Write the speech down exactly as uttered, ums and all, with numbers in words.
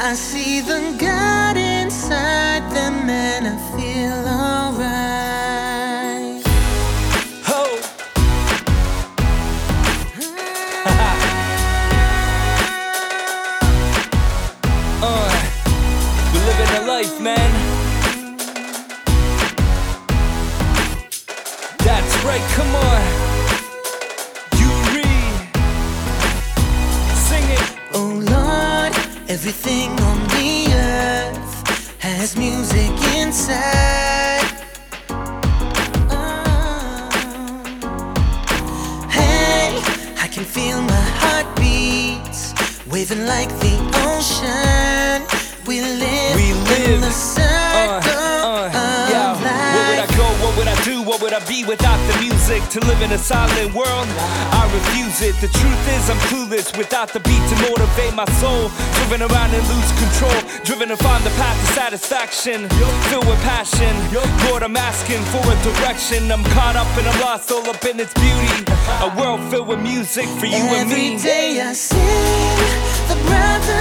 I see the God inside them and I feel alright. Ho! uh, we're living a life, man. That's right, come on. You read. Sing it. Oh Lord, everything on the earth has music inside. Oh. Hey, I can feel my heartbeats waving like the ocean. We live, We live. in the circle Uh, uh, of yeah. life. Where would I go? What would I do? What would I be without the music? To live in a silent world, I refuse it. The truth is I'm clueless without the beat to motivate my soul. Driven around and lose control, driven to find the path to satisfaction. Filled with passion, Lord, I'm asking for a direction. I'm caught up and I'm lost all up in its beauty. A world filled with music for you and me. Every day I sing the brother